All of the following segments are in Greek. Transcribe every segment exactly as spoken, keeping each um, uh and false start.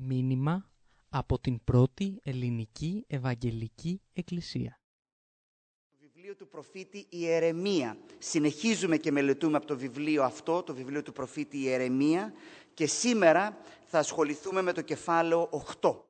Μήνυμα από την πρώτη ελληνική Ευαγγελική Εκκλησία. Το βιβλίο του προφήτη Ιερεμία. Συνεχίζουμε και μελετούμε από το βιβλίο αυτό, το βιβλίο του προφήτη Ιερεμία, και σήμερα θα ασχοληθούμε με το κεφάλαιο οκτώ.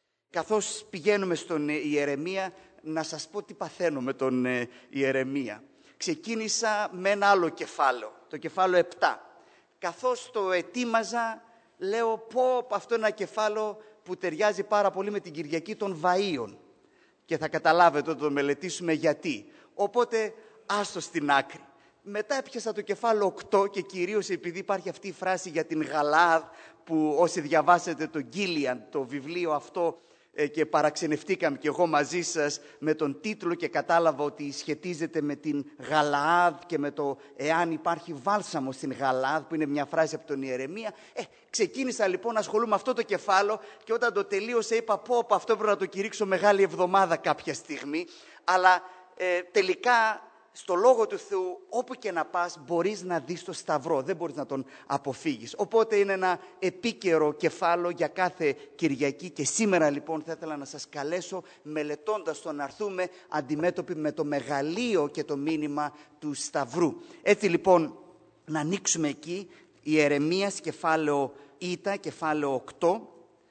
Καθώς πηγαίνουμε στον Ιερεμία, να σας πω τι παθαίνω με τον Ιερεμία. Ξεκίνησα με ένα άλλο κεφάλαιο, το κεφάλαιο επτά. Καθώς το ετοίμαζα, λέω πω αυτό είναι ένα κεφάλαιο που ταιριάζει πάρα πολύ με την Κυριακή των Βαΐων. Και θα καταλάβετε όταν το μελετήσουμε γιατί. Οπότε άστο στην άκρη. Μετά έπιασα το κεφάλαιο οκτώ και κυρίως επειδή υπάρχει αυτή η φράση για την Γαλαάδ, που όσοι διαβάσετε το Γκίλιαν, το βιβλίο αυτό, και παραξενευτήκαμε κι εγώ μαζί σας με τον τίτλο και κατάλαβα ότι σχετίζεται με την Γαλαάδ και με το εάν υπάρχει βάλσαμο στην Γαλαάδ, που είναι μια φράση από τον Ιερεμία. Ε, ξεκίνησα λοιπόν να ασχολούμαι με αυτό το κεφάλαιο και όταν το τελείωσα είπα πω, πω αυτό πρέπει να το κηρύξω Μεγάλη Εβδομάδα κάποια στιγμή. Αλλά ε, τελικά στο Λόγο του Θεού όπου και να πας μπορείς να δεις το Σταυρό, δεν μπορείς να τον αποφύγεις. Οπότε είναι ένα επίκαιρο κεφάλαιο για κάθε Κυριακή και σήμερα λοιπόν θα ήθελα να σας καλέσω μελετώντας το να έρθουμε αντιμέτωποι με το μεγαλείο και το μήνυμα του Σταυρού. Έτσι λοιπόν να ανοίξουμε εκεί Ιερεμίας κεφάλαιο Ήτα, κεφάλαιο οκτώ,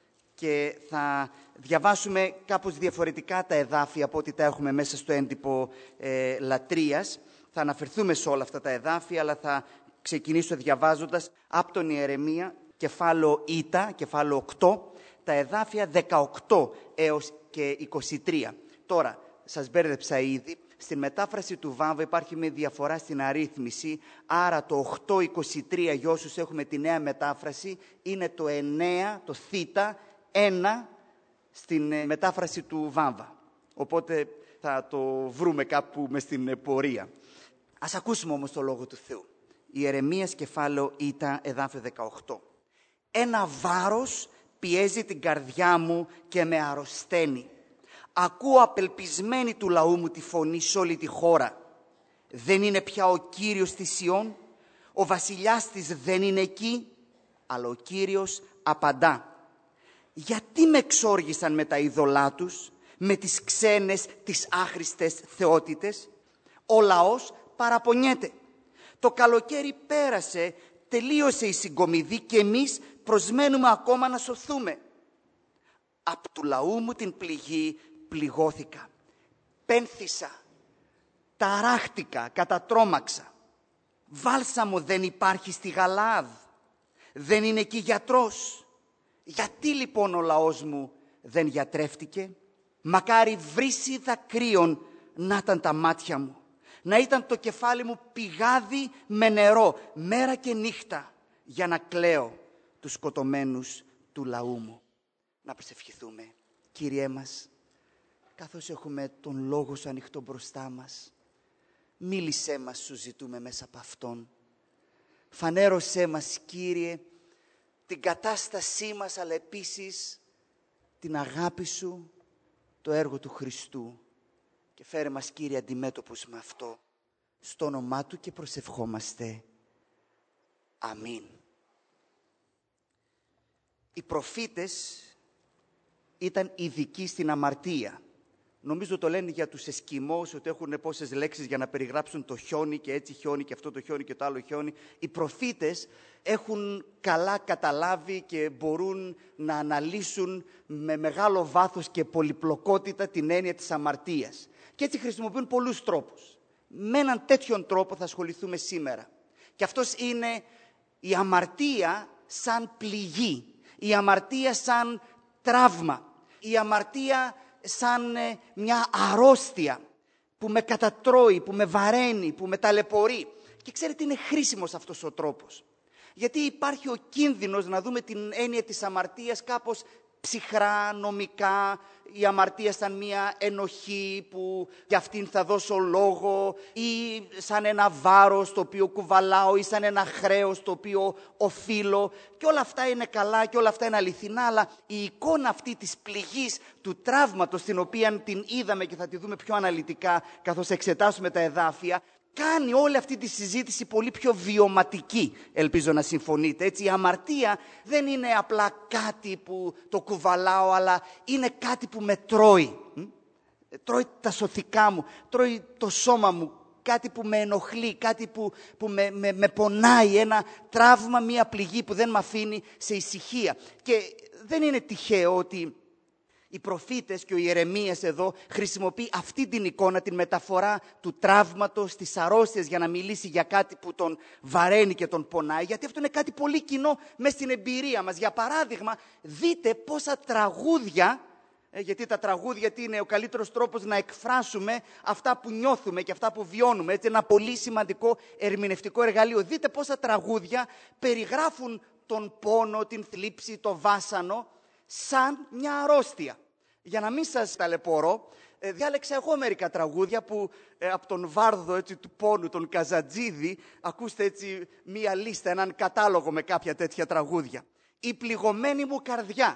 και θα διαβάσουμε κάπως διαφορετικά τα εδάφια από ό,τι τα έχουμε μέσα στο έντυπο ε, λατρείας. Θα αναφερθούμε σε όλα αυτά τα εδάφια, αλλά θα ξεκινήσω διαβάζοντας από τον Ιερεμία, κεφάλαιο Ήτα, κεφάλαιο οκτώ, τα εδάφια δεκαοκτώ έως και είκοσι τρία. Τώρα, σας μπέρδεψα ήδη, στην μετάφραση του Βάμβα υπάρχει μια διαφορά στην αρρύθμιση, άρα το οκτώ είκοσι τρία για όσους έχουμε τη νέα μετάφραση είναι το εννέα, το θήτα, ένα στην μετάφραση του Βάμβα. Οπότε θα το βρούμε κάπου μες στην πορεία. Ας ακούσουμε όμως το Λόγο του Θεού. Ιερεμίας κεφάλαιο Ήτα, εδάφιο δεκαοκτώ. Ένα βάρος πιέζει την καρδιά μου και με αρρωσταίνει. Ακούω απελπισμένη του λαού μου τη φωνή σε όλη τη χώρα. Δεν είναι πια ο Κύριος της Σιών, ο βασιλιάς της δεν είναι εκεί, αλλά ο Κύριος απαντά. Γιατί με εξόργησαν με τα είδωλά τους, με τις ξένες, τις άχρηστες θεότητες? Ο λαός παραπονιέται. Το καλοκαίρι πέρασε, τελείωσε η συγκομιδή και εμείς προσμένουμε ακόμα να σωθούμε. Απ' του λαού μου την πληγή πληγώθηκα. Πένθησα, ταράχτηκα, κατατρώμαξα. Βάλσαμο δεν υπάρχει στη Γαλαάδ, δεν είναι εκεί γιατρός. Γιατί λοιπόν ο λαός μου δεν γιατρεύτηκε? Μακάρι βρύση δακρύων να ήταν τα μάτια μου, να ήταν το κεφάλι μου πηγάδι με νερό, μέρα και νύχτα, για να κλαίω τους σκοτωμένους του λαού μου. Να προσευχηθούμε. Κύριέ μας, καθώς έχουμε τον Λόγο σου ανοιχτό μπροστά μας, μίλησέ μας, σου ζητούμε μέσα από Αυτόν. Φανέρωσέ μας, Κύριε, την κατάστασή μας, αλλά επίσης την αγάπη σου, το έργο του Χριστού. Και φέρε μας, Κύριε, αντιμέτωπους με αυτό. Στο όνομά Του και προσευχόμαστε. Αμήν. Οι προφήτες ήταν ειδικοί στην αμαρτία. Νομίζω το λένε για τους Εσκιμώους ότι έχουν πόσες λέξεις για να περιγράψουν το χιόνι και έτσι χιόνι και αυτό το χιόνι και το άλλο χιόνι. Οι προφήτες έχουν καλά καταλάβει και μπορούν να αναλύσουν με μεγάλο βάθος και πολυπλοκότητα την έννοια της αμαρτίας. Και έτσι χρησιμοποιούν πολλούς τρόπους. Με έναν τέτοιον τρόπο θα ασχοληθούμε σήμερα. Και αυτός είναι η αμαρτία σαν πληγή, η αμαρτία σαν τραύμα, η αμαρτία σαν μια αρρώστια που με κατατρώει, που με βαραίνει, που με ταλαιπωρεί. Και ξέρετε, είναι χρήσιμος αυτός ο τρόπος. Γιατί υπάρχει ο κίνδυνος να δούμε την έννοια της αμαρτίας κάπως ψυχρά, νομικά, η αμαρτία σαν μια ενοχή που για αυτήν θα δώσω λόγο, ή σαν ένα βάρος το οποίο κουβαλάω, ή σαν ένα χρέος το οποίο οφείλω. Και όλα αυτά είναι καλά και όλα αυτά είναι αληθινά, αλλά η εικόνα αυτή της πληγής, του τραύματος, την οποία την είδαμε και θα τη δούμε πιο αναλυτικά καθώς εξετάσουμε τα εδάφια, κάνει όλη αυτή τη συζήτηση πολύ πιο βιωματική, ελπίζω να συμφωνείτε. Έτσι, η αμαρτία δεν είναι απλά κάτι που το κουβαλάω, αλλά είναι κάτι που με τρώει. Τρώει τα σωθικά μου, τρώει το σώμα μου, κάτι που με ενοχλεί, κάτι που, που με, με, με πονάει, ένα τραύμα, μία πληγή που δεν με αφήνει σε ησυχία. Και δεν είναι τυχαίο ότι οι προφήτες και ο Ιερεμίας εδώ χρησιμοποιεί αυτή την εικόνα, την μεταφορά του τραύματος, της αρρώστιας, για να μιλήσει για κάτι που τον βαραίνει και τον πονάει, γιατί αυτό είναι κάτι πολύ κοινό μες στην εμπειρία μας. Για παράδειγμα, δείτε πόσα τραγούδια, γιατί τα τραγούδια είναι ο καλύτερος τρόπος να εκφράσουμε αυτά που νιώθουμε και αυτά που βιώνουμε. Έτσι, ένα πολύ σημαντικό ερμηνευτικό εργαλείο. Δείτε πόσα τραγούδια περιγράφουν τον πόνο, την θλίψη, το βάσανο, σαν μια αρρώστια. Για να μην σας ταλαιπωρώ, διάλεξα εγώ μερικά τραγούδια που ε, από τον βάρδο έτσι, του πόνου, τον Καζατζίδη, ακούστε έτσι μία λίστα, έναν κατάλογο με κάποια τέτοια τραγούδια. Η πληγωμένη μου καρδιά,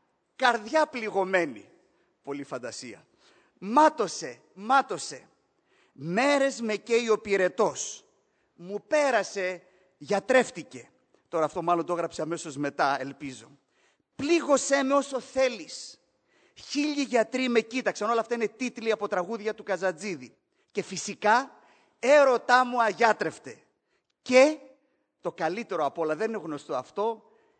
καρδιά πληγωμένη, πολύ φαντασία. Μάτωσε, μάτωσε, μέρες με καίει ο πυρετός, μου πέρασε, γιατρεύτηκε. Τώρα αυτό μάλλον το έγραψε αμέσως μετά, ελπίζω. Πλήγωσέ με όσο θέλεις. Χίλιοι γιατροί με κοίταξαν. Όλα αυτά είναι τίτλοι από τραγούδια του Καζατζίδη. Και φυσικά, έρωτά μου αγιάτρευτε. Και, το καλύτερο από όλα, δεν είναι γνωστό αυτό,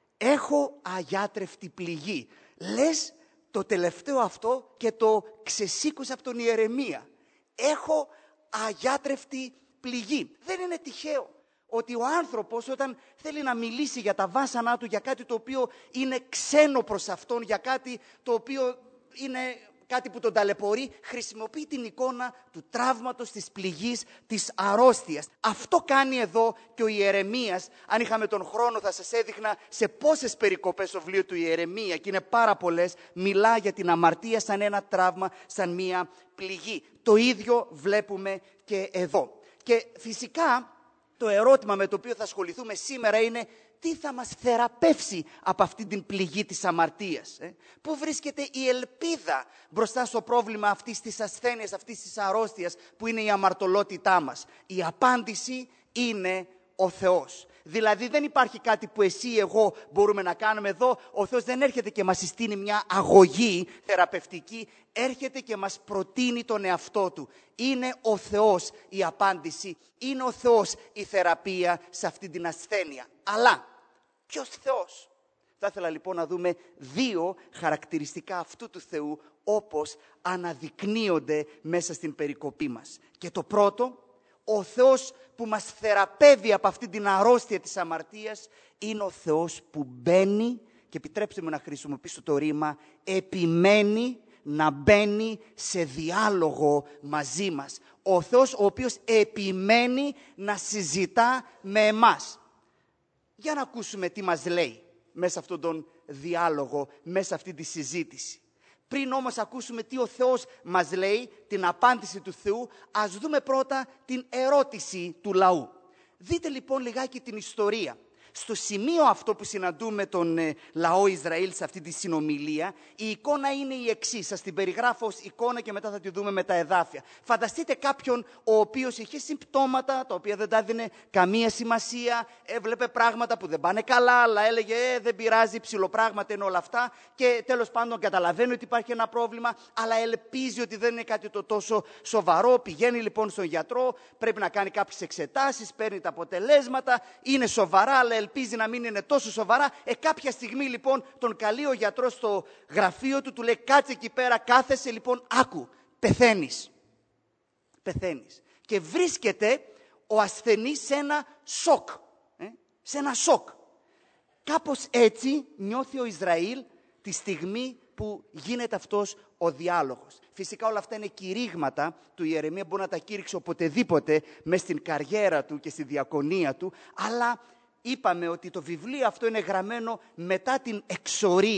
έχω αγιάτρευτη πληγή. Λες το τελευταίο αυτό και το ξεσήκωσα από τον Ιερεμία. Έχω αγιάτρευτη πληγή. Δεν είναι τυχαίο ότι ο άνθρωπος όταν θέλει να μιλήσει για τα βάσανά του, για κάτι το οποίο είναι ξένο προς αυτόν, για κάτι το οποίο είναι κάτι που τον ταλαιπωρεί, χρησιμοποιεί την εικόνα του τραύματος, της πληγής, της αρρώστιας. Αυτό κάνει εδώ και ο Ιερεμίας. Αν είχαμε τον χρόνο θα σας έδειχνα σε πόσες περικοπές στο βιβλίο του Ιερεμία, και είναι πάρα πολλές, μιλά για την αμαρτία σαν ένα τραύμα, σαν μία πληγή. Το ίδιο βλέπουμε και εδώ. Και φυσικά το ερώτημα με το οποίο θα ασχοληθούμε σήμερα είναι τι θα μας θεραπεύσει από αυτή την πληγή της αμαρτίας. Ε? Πού βρίσκεται η ελπίδα μπροστά στο πρόβλημα αυτής της ασθένειας, αυτής της αρρώστιας που είναι η αμαρτωλότητά μας. Η απάντηση είναι ο Θεός. Δηλαδή δεν υπάρχει κάτι που εσύ ή εγώ μπορούμε να κάνουμε εδώ. Ο Θεός δεν έρχεται και μας συστήνει μια αγωγή θεραπευτική. Έρχεται και μας προτείνει τον εαυτό Του. Είναι ο Θεός η απάντηση. Είναι ο Θεός η θεραπεία σε αυτή την ασθένεια. Αλλά ποιος Θεός? Θα ήθελα λοιπόν να δούμε δύο χαρακτηριστικά αυτού του Θεού όπως αναδεικνύονται μέσα στην περικοπή μας. Και το πρώτο, ο Θεός που μας θεραπεύει από αυτή την αρρώστια της αμαρτίας είναι ο Θεός που μπαίνει, και επιτρέψτε μου να χρησιμοποιήσω το ρήμα, επιμένει να μπαίνει σε διάλογο μαζί μας. Ο Θεός ο οποίος επιμένει να συζητά με εμάς. Για να ακούσουμε τι μας λέει μέσα αυτόν τον διάλογο, μέσα αυτή τη συζήτηση. Πριν όμως ακούσουμε τι ο Θεός μας λέει, την απάντηση του Θεού, ας δούμε πρώτα την ερώτηση του λαού. Δείτε λοιπόν λιγάκι την ιστορία. Στο σημείο αυτό που συναντούμε τον ε, λαό Ισραήλ σε αυτή τη συνομιλία, η εικόνα είναι η εξής. Σας την περιγράφω ως εικόνα και μετά θα τη δούμε με τα εδάφια. Φανταστείτε κάποιον ο οποίος είχε συμπτώματα, τα οποία δεν τα έδινε καμία σημασία, έβλεπε πράγματα που δεν πάνε καλά, αλλά έλεγε ε, δεν πειράζει, ψιλοπράγματα είναι όλα αυτά, και τέλος πάντων καταλαβαίνει ότι υπάρχει ένα πρόβλημα, αλλά ελπίζει ότι δεν είναι κάτι το τόσο σοβαρό. Πηγαίνει λοιπόν στον γιατρό, πρέπει να κάνει κάποιες εξετάσεις, παίρνει τα αποτελέσματα, είναι σοβαρά, αλλά ελπίζει να μην είναι τόσο σοβαρά. Ε, κάποια στιγμή λοιπόν τον καλεί ο γιατρός στο γραφείο του, του λέει κάτσε εκεί πέρα, κάθεσαι λοιπόν, άκου, πεθαίνεις. Πεθαίνεις. Και βρίσκεται ο ασθενής σε ένα σοκ. Ε, σε ένα σοκ. Κάπως έτσι νιώθει ο Ισραήλ τη στιγμή που γίνεται αυτός ο διάλογος. Φυσικά όλα αυτά είναι κηρύγματα του Ιερεμία, μπορεί να τα κήρυξε οποτεδήποτε μες στην καριέρα του και στη διακονία του, αλλά είπαμε ότι το βιβλίο αυτό είναι γραμμένο μετά την εξορία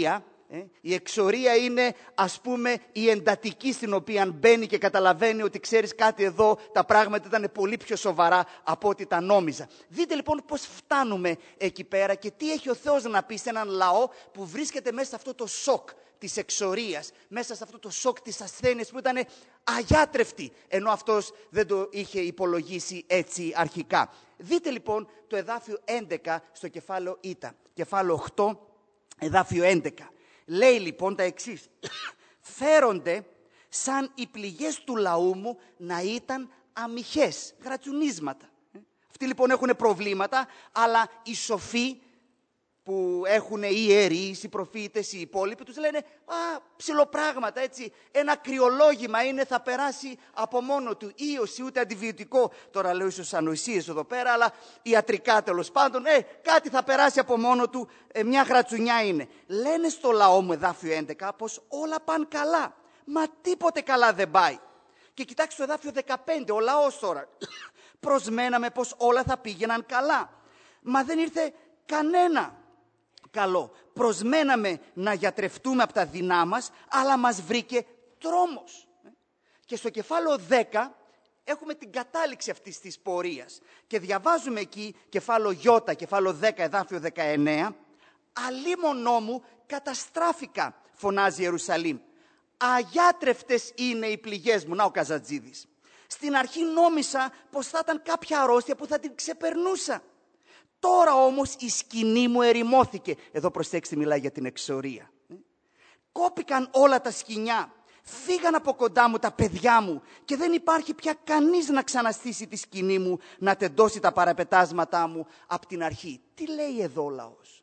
Ε? Η εξορία είναι, ας πούμε, η εντατική στην οποία μπαίνει και καταλαβαίνει ότι ξέρεις κάτι εδώ, τα πράγματα ήταν πολύ πιο σοβαρά από ό,τι τα νόμιζα. Δείτε λοιπόν πώς φτάνουμε εκεί πέρα και τι έχει ο Θεός να πει σε έναν λαό που βρίσκεται μέσα σε αυτό το σοκ της εξορίας, μέσα σε αυτό το σοκ της ασθένειας που ήταν αγιάτρευτη, ενώ αυτός δεν το είχε υπολογίσει έτσι αρχικά. Δείτε λοιπόν το εδάφιο έντεκα στο κεφάλαιο Ήτα, κεφάλαιο οκτώ, εδάφιο έντεκα. Λέει λοιπόν τα εξής. Φέρονται σαν οι πληγές του λαού μου να ήταν αμυχές, γρατσουνίσματα. Αυτοί λοιπόν έχουν προβλήματα, αλλά οι σοφοί που έχουν οι ιερείς, οι προφήτες, οι υπόλοιποι, τους λένε «Α, ψιλοπράγματα, έτσι, ένα κρυολόγημα είναι, θα περάσει από μόνο του, ίωση, ούτε αντιβιωτικό». Τώρα λέω ίσως ανοησίες εδώ πέρα, αλλά ιατρικά τέλος πάντων, ε, κάτι θα περάσει από μόνο του, ε, μια γρατσουνιά είναι. Λένε στο λαό μου, εδάφιο έντεκα, πως όλα πάνε καλά, μα τίποτε καλά δεν πάει. Και κοιτάξτε το εδάφιο δεκαπέντε, ο λαός τώρα. Προσμέναμε πως όλα θα πήγαιναν καλά, μα δεν ήρθε κανένα καλό. Προσμέναμε να γιατρευτούμε από τα δεινά μας, αλλά μας βρήκε τρόμος. Και στο κεφάλαιο δέκα έχουμε την κατάληξη αυτής της πορείας. Και διαβάζουμε εκεί, κεφάλαιο Ι, κεφάλαιο δέκα, εδάφιο δεκαεννέα, «Αλίμονό μου καταστράφηκα», φωνάζει η Ιερουσαλήμ. «Αγιάτρευτες είναι οι πληγές μου». Να ο Καζατζίδης. «Στην αρχή νόμισα πως θα ήταν κάποια αρρώστια που θα την ξεπερνούσα. Τώρα όμως η σκηνή μου ερημώθηκε». Εδώ προσέξτε, μιλάει για την εξορία. «Κόπηκαν όλα τα σκοινιά, φύγαν από κοντά μου τα παιδιά μου και δεν υπάρχει πια κανείς να ξαναστήσει τη σκηνή μου, να τεντώσει τα παραπετάσματά μου από την αρχή». Τι λέει εδώ ο λαός?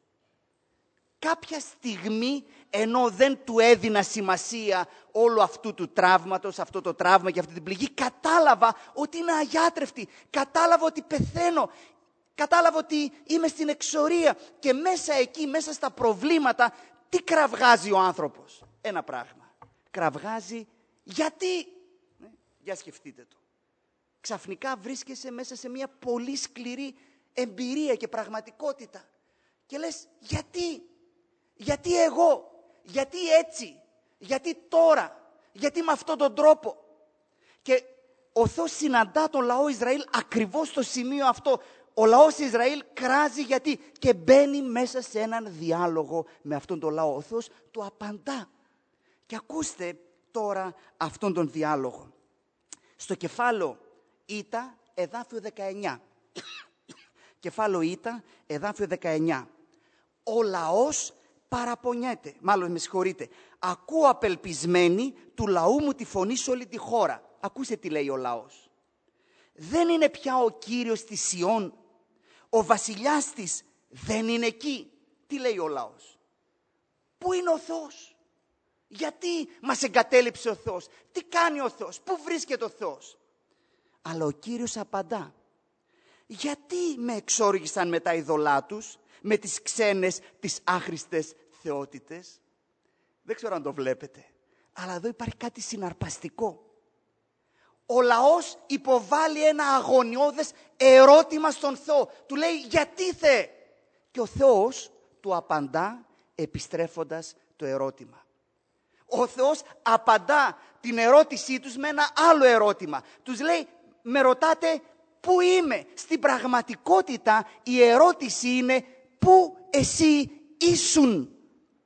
Κάποια στιγμή, ενώ δεν του έδινα σημασία όλου αυτού του τραύματος, αυτό το τραύμα και αυτή την πληγή, κατάλαβα ότι είναι αγιάτρευτη, κατάλαβα ότι πεθαίνω, κατάλαβα ότι είμαι στην εξορία και μέσα εκεί, μέσα στα προβλήματα, τι κραυγάζει ο άνθρωπος? Ένα πράγμα. Κραυγάζει γιατί. Ναι, για σκεφτείτε το. Ξαφνικά βρίσκεσαι μέσα σε μια πολύ σκληρή εμπειρία και πραγματικότητα. Και λες γιατί, γιατί εγώ, γιατί έτσι, γιατί τώρα, γιατί με αυτόν τον τρόπο. Και ο Θεός συναντά τον λαό Ισραήλ ακριβώς στο σημείο αυτό. Ο λαός Ισραήλ κράζει γιατί και μπαίνει μέσα σε έναν διάλογο με αυτόν τον λαό. Ο Θεός του απαντά. Και ακούστε τώρα αυτόν τον διάλογο. Στο κεφάλαιο Ήτα, εδάφιο δεκαεννέα. Κεφάλαιο Ήτα, εδάφιο δεκαεννέα. Ο λαός παραπονιέται, μάλλον με συγχωρείτε. «Ακούω απελπισμένη του λαού μου τη φωνή σε όλη τη χώρα». Ακούστε τι λέει ο λαός. «Δεν είναι πια ο Κύριος της Σιών, ο βασιλιάς της δεν είναι εκεί». Τι λέει ο λαός? Πού είναι ο Θεός? Γιατί μας εγκατέλειψε ο Θεός? Τι κάνει ο Θεός? Πού βρίσκεται ο Θεός? Αλλά ο Κύριος απαντά. «Γιατί με εξόργησαν με τα ειδωλά τους, με τις ξένες, τις άχρηστες θεότητες?» Δεν ξέρω αν το βλέπετε, αλλά εδώ υπάρχει κάτι συναρπαστικό. Ο λαός υποβάλλει ένα αγωνιώδες ερώτημα στον Θεό. Του λέει γιατί Θεέ? Και ο Θεός του απαντά επιστρέφοντας το ερώτημα. Ο Θεός απαντά την ερώτησή τους με ένα άλλο ερώτημα. Τους λέει, με ρωτάτε πού είμαι? Στην πραγματικότητα η ερώτηση είναι πού εσύ ήσουν?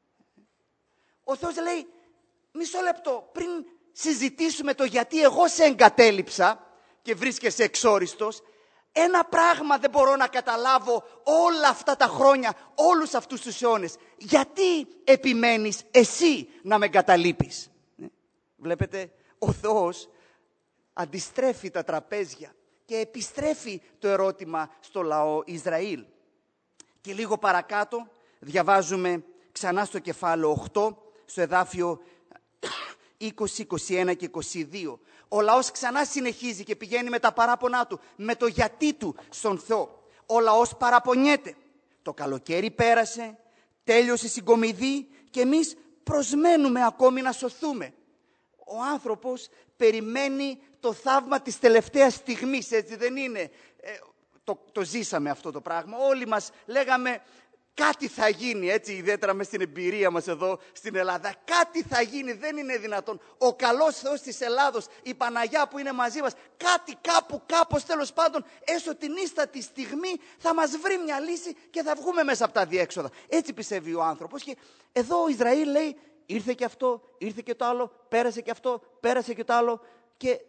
Ο Θεός λέει, μισό λεπτό, πριν συζητήσουμε το γιατί εγώ σε εγκατέλειψα και βρίσκεσαι εξόριστος, ένα πράγμα δεν μπορώ να καταλάβω όλα αυτά τα χρόνια, όλους αυτούς τους αιώνες. Γιατί επιμένεις εσύ να με εγκαταλείπεις? Βλέπετε, ο Θεός αντιστρέφει τα τραπέζια και επιστρέφει το ερώτημα στο λαό Ισραήλ. Και λίγο παρακάτω διαβάζουμε ξανά στο κεφάλαιο οκτώ, στο εδάφιο είκοσι, είκοσι ένα και είκοσι δύο. Ο λαός ξανά συνεχίζει και πηγαίνει με τα παράπονά του, με το γιατί του στον Θεό. Ο λαός παραπονιέται. Το καλοκαίρι πέρασε, τέλειωσε η συγκομιδή και εμείς προσμένουμε ακόμη να σωθούμε. Ο άνθρωπος περιμένει το θαύμα της τελευταίας στιγμής, έτσι δεν είναι? Ε, το, το ζήσαμε αυτό το πράγμα. Όλοι μας λέγαμε, κάτι θα γίνει, έτσι, ιδιαίτερα μες στην εμπειρία μας εδώ στην Ελλάδα. Κάτι θα γίνει, δεν είναι δυνατόν. Ο καλός Θεός της Ελλάδος, η Παναγιά που είναι μαζί μας, κάτι κάπου, κάπως τέλος πάντων, έστω την ίστατη στιγμή θα μας βρει μια λύση και θα βγούμε μέσα από τα διέξοδα. Έτσι πιστεύει ο άνθρωπος. Και εδώ ο Ισραήλ λέει, ήρθε και αυτό, ήρθε και το άλλο, πέρασε και αυτό, πέρασε και το άλλο και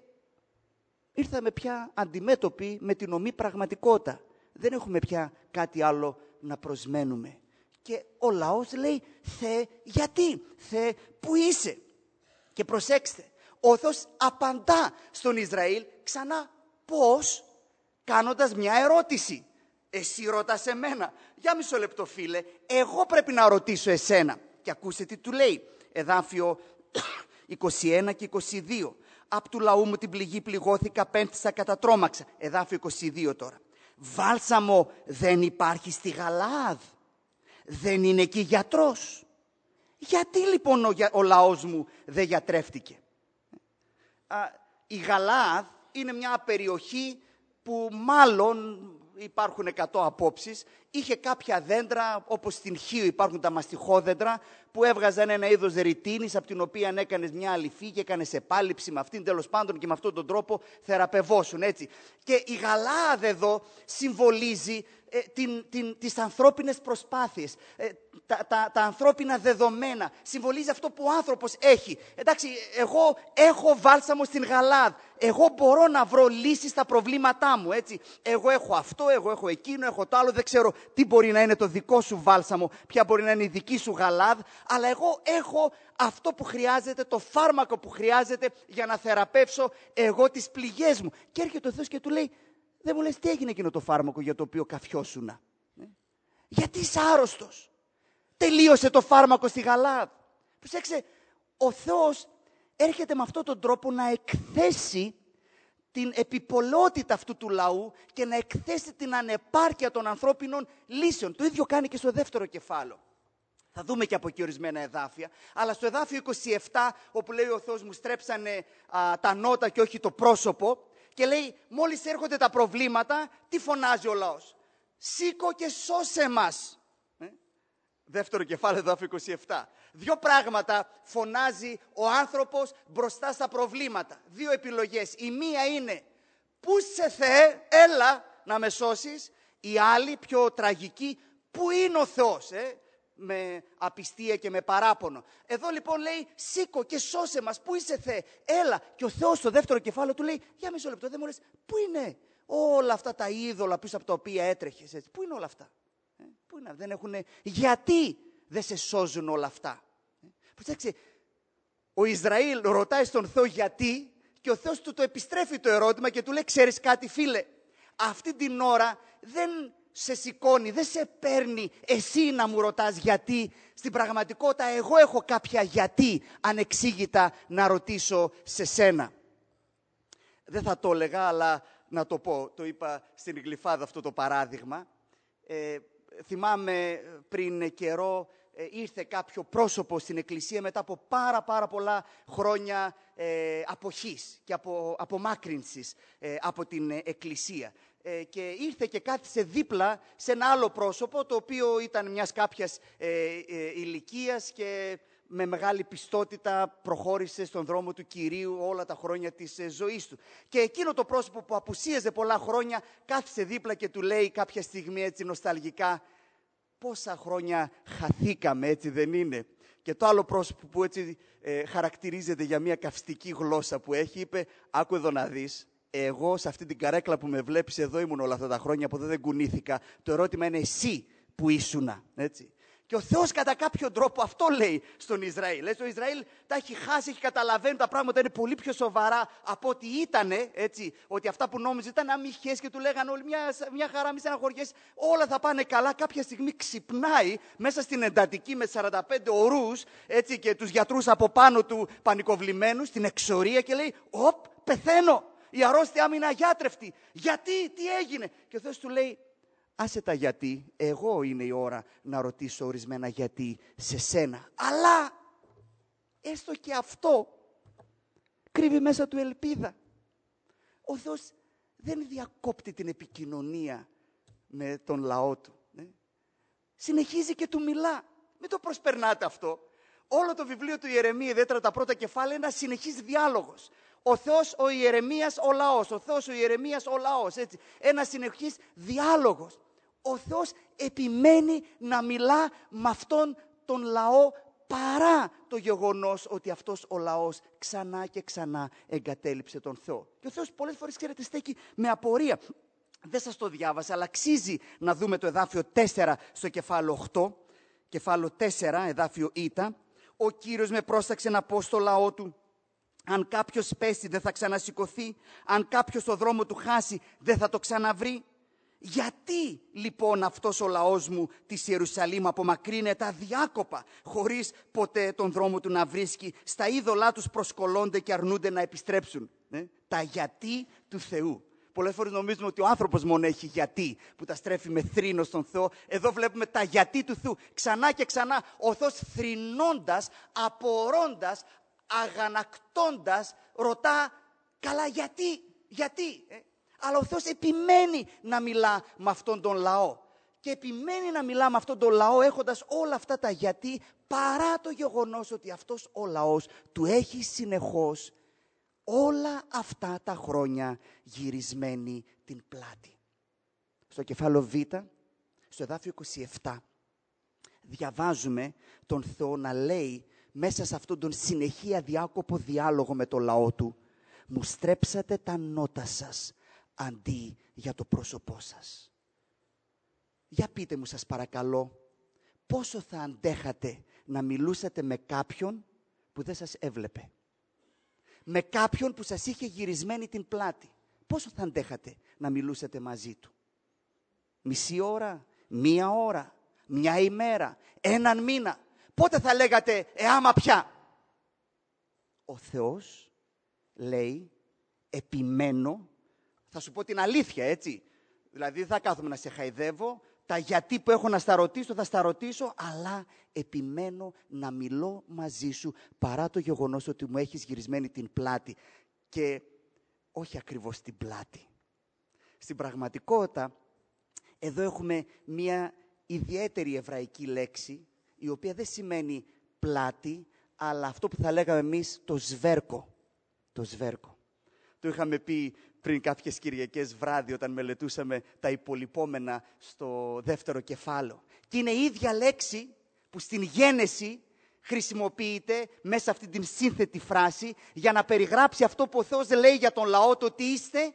ήρθαμε πια αντιμέτωποι με την ομή πραγματικότητα. Δεν έχουμε πια κάτι άλλο να προσμένουμε. Και ο λαός λέει, Θεέ, γιατί, Θεέ, πού είσαι? Και προσέξτε, ο Θεός απαντά στον Ισραήλ ξανά πώς? Κάνοντας μια ερώτηση. Εσύ ρωτάς εμένα. Για μισό λεπτό φίλε, εγώ πρέπει να ρωτήσω εσένα. Και ακούσε τι του λέει. Εδάφιο είκοσι ένα και είκοσι δύο. Απ' του λαού μου την πληγή πληγώθηκα, πένθησα, κατατρώμαξα. Εδάφιο είκοσι δύο τώρα. Βάλσαμο δεν υπάρχει στη Γαλαάδ? Δεν είναι εκεί γιατρός? Γιατί λοιπόν ο, ο λαός μου δεν γιατρεύτηκε? Α, η Γαλαάδ είναι μια περιοχή που μάλλον, υπάρχουν εκατό απόψεις, είχε κάποια δέντρα, όπως στην Χίο υπάρχουν τα μαστιχόδέντρα, που έβγαζαν ένα είδος ρητίνης, από την οποία έκανες μια αληφή και έκανες επάλυψη με αυτήν, τέλος πάντων, και με αυτόν τον τρόπο θεραπευόσουν, έτσι. Και η Γαλαάδ εδώ συμβολίζει ε, την, την, τις ανθρώπινες προσπάθειες, ε, τα, τα, τα ανθρώπινα δεδομένα. Συμβολίζει αυτό που ο άνθρωπος έχει. Εντάξει, εγώ έχω βάλσαμο στην Γαλαάδ. Εγώ μπορώ να βρω λύσεις στα προβλήματά μου, έτσι. Εγώ έχω αυτό, εγώ έχω εκείνο, έχω το άλλο. Δεν ξέρω τι μπορεί να είναι το δικό σου βάλσαμο, ποια μπορεί να είναι η δική σου Γαλαάδ. Αλλά εγώ έχω αυτό που χρειάζεται, το φάρμακο που χρειάζεται για να θεραπεύσω εγώ τις πληγές μου. Και έρχεται ο Θεός και του λέει, δεν μου λες τι έγινε εκείνο το φάρμακο για το οποίο καφιώσουνα? Ε? Γιατί είσαι άρρωστος? Τελείωσε το φάρμακο στη Γαλαάδ. Προσέξτε, ο Θεός έρχεται με αυτόν τον τρόπο να εκθέσει την επιπολότητα αυτού του λαού και να εκθέσει την ανεπάρκεια των ανθρώπινων λύσεων. Το ίδιο κάνει και στο δεύτερο κεφάλαιο. Θα δούμε και από εκεί ορισμένα εδάφια. Αλλά στο εδάφιο είκοσι επτά, όπου λέει ο Θεός μου στρέψανε α, τα νότα και όχι το πρόσωπο, και λέει μόλις έρχονται τα προβλήματα, τι φωνάζει ο λαός? Σήκω και σώσε μας. Ε? Δεύτερο κεφάλαιο, εδάφιο είκοσι επτά. Δύο πράγματα φωνάζει ο άνθρωπος μπροστά στα προβλήματα. Δύο επιλογές. Η μία είναι, πού είσαι Θεέ, έλα να με σώσεις. Η άλλη, πιο τραγική, πού είναι ο Θεός, ε? με απιστία και με παράπονο. Εδώ λοιπόν λέει, σήκω και σώσε μας, πού είσαι Θεέ, έλα. Και ο Θεός στο δεύτερο κεφάλαιο του λέει, για μισό λεπτό, δεν μου λες, πού είναι όλα αυτά τα είδωλα πίσω από τα οποία έτρεχες, έτσι, πού είναι όλα αυτά? Ε, πού είναι, δεν έχουνε, γιατί δεν σε σώζουν όλα αυτά? Ε, προσέξτε, ο Ισραήλ ρωτάει στον Θεό γιατί, και ο Θεός του το επιστρέφει το ερώτημα και του λέει, ξέρεις κάτι φίλε, αυτή την ώρα δεν σε σηκώνει, δεν σε παίρνει εσύ να μου ρωτάς γιατί. Στην πραγματικότητα εγώ έχω κάποια γιατί ανεξήγητα να ρωτήσω σε σένα. Δεν θα το έλεγα, αλλά να το πω. Το είπα στην Γλυφάδα αυτό το παράδειγμα. Ε, θυμάμαι πριν καιρό ε, ήρθε κάποιο πρόσωπο στην εκκλησία μετά από πάρα πάρα πολλά χρόνια ε, αποχής και από, απομάκρυνσης ε, από την εκκλησία. Ε, και ήρθε και κάθισε δίπλα σε ένα άλλο πρόσωπο, το οποίο ήταν μιας κάποιας ε, ε, ηλικίας και με μεγάλη πιστότητα προχώρησε στον δρόμο του Κυρίου όλα τα χρόνια της ε, ζωής του. Και εκείνο το πρόσωπο που απουσίαζε πολλά χρόνια κάθισε δίπλα και του λέει κάποια στιγμή έτσι νοσταλγικά, πόσα χρόνια χαθήκαμε, έτσι δεν είναι? Και το άλλο πρόσωπο που έτσι ε, χαρακτηρίζεται για μια καυστική γλώσσα που έχει, είπε, άκου εδώ να δεις. Εγώ σε αυτή την καρέκλα που με βλέπεις εδώ ήμουν όλα αυτά τα χρόνια, από εδώ δεν κουνήθηκα. Το ερώτημα είναι εσύ που ήσουνα, έτσι. Και ο Θεός κατά κάποιο τρόπο αυτό λέει στον Ισραήλ. Έτσι, ο Ισραήλ τα έχει χάσει, έχει καταλαβαίνει τα πράγματα είναι πολύ πιο σοβαρά από ό,τι ήτανε, έτσι. Ότι αυτά που νόμιζε ήταν αμυχές και του λέγανε όλοι μια, μια χαρά, μη στεναχωριέσαι, όλα θα πάνε καλά. Κάποια στιγμή ξυπνάει μέσα στην εντατική με σαράντα πέντε ορούς, έτσι, και τους γιατρούς από πάνω του πανικοβλημένους, στην εξορία και λέει, οπ, πεθαίνω. Η αρρώστια μου είναι αγιάτρευτη. Γιατί, τι έγινε? Και ο Θεός του λέει, άσε τα γιατί, εγώ είναι η ώρα να ρωτήσω ορισμένα γιατί σε σένα. Αλλά, έστω και αυτό, κρύβει μέσα του ελπίδα. Ο Θεός δεν διακόπτει την επικοινωνία με τον λαό του. συνεχίζει και του μιλά. Μην το προσπερνάτε αυτό. Όλο το βιβλίο του Ιερεμία, ιδιαίτερα τα πρώτα κεφάλαια, είναι ένα συνεχής διάλογος. Ο Θεός, ο Ιερεμίας, ο λαός. Ο Θεός, ο Ιερεμίας, ο λαός. Έτσι. Ένα συνεχής διάλογος. Ο Θεός επιμένει να μιλά με αυτόν τον λαό παρά το γεγονός ότι αυτός ο λαός ξανά και ξανά εγκατέλειψε τον Θεό. Και ο Θεός πολλές φορές, ξέρετε, στέκει με απορία. Δεν σας το διάβασα, αλλά αξίζει να δούμε το εδάφιο τέσσερα στο κεφάλαιο οκτώ. Κεφάλαιο τέσσερα, εδάφιο Ι. Ο Κύριος με πρόσταξε να πω στο λαό του, αν κάποιος πέσει δεν θα ξανασηκωθεί, αν κάποιος το δρόμο του χάσει δεν θα το ξαναβρει. Γιατί λοιπόν αυτός ο λαός μου της Ιερουσαλήμ απομακρύνεται αδιάκοπα, χωρίς ποτέ τον δρόμο του να βρίσκει, στα είδωλά τους προσκολώνται και αρνούνται να επιστρέψουν. Ε? Τα γιατί του Θεού. Πολλές φορές νομίζουμε ότι ο άνθρωπος μόνο έχει γιατί, που τα στρέφει με θρήνο στον Θεό. Εδώ βλέπουμε τα γιατί του Θεού. Ξανά και ξανά ο Θεός θρηνώντας, απορώντας, αγανακτώντας, ρωτά, καλά γιατί, γιατί. Ε? Αλλά ο Θεός επιμένει να μιλά με αυτόν τον λαό. Και επιμένει να μιλά με αυτόν τον λαό έχοντας όλα αυτά τα γιατί, παρά το γεγονός ότι αυτός ο λαός του έχει συνεχώς όλα αυτά τα χρόνια γυρισμένη την πλάτη. Στο κεφάλαιο Β, στο εδάφιο είκοσι επτά, διαβάζουμε τον Θεό να λέει μέσα σε αυτόν τον συνεχή αδιάκοπο διάλογο με το λαό του, «Μου στρέψατε τα νότα σας αντί για το πρόσωπό σας». Για πείτε μου σας παρακαλώ, πόσο θα αντέχατε να μιλούσατε με κάποιον που δεν σας έβλεπε. Με κάποιον που σας είχε γυρισμένη την πλάτη. Πόσο θα αντέχατε να μιλούσατε μαζί του. Μισή ώρα, μία ώρα, μια ημέρα, έναν μήνα. Πότε θα λέγατε, ε άμα πια. Ο Θεός λέει, επιμένω, θα σου πω την αλήθεια, έτσι. Δηλαδή δεν θα κάθομαι να σε χαϊδεύω, τα γιατί που έχω να στα ρωτήσω, θα στα ρωτήσω, αλλά επιμένω να μιλώ μαζί σου παρά το γεγονός ότι μου έχεις γυρισμένη την πλάτη. Και όχι ακριβώς την πλάτη. Στην πραγματικότητα, εδώ έχουμε μία ιδιαίτερη εβραϊκή λέξη, η οποία δεν σημαίνει πλάτη, αλλά αυτό που θα λέγαμε εμείς το σβέρκο. Το σβέρκο. Το είχαμε πει πριν κάποιες Κυριακές βράδυ όταν μελετούσαμε τα υπολοιπόμενα στο δεύτερο κεφάλαιο. Και είναι η ίδια λέξη που στην Γένεση χρησιμοποιείται μέσα σε αυτή την σύνθετη φράση για να περιγράψει αυτό που ο Θεός λέει για τον λαό, το ότι είστε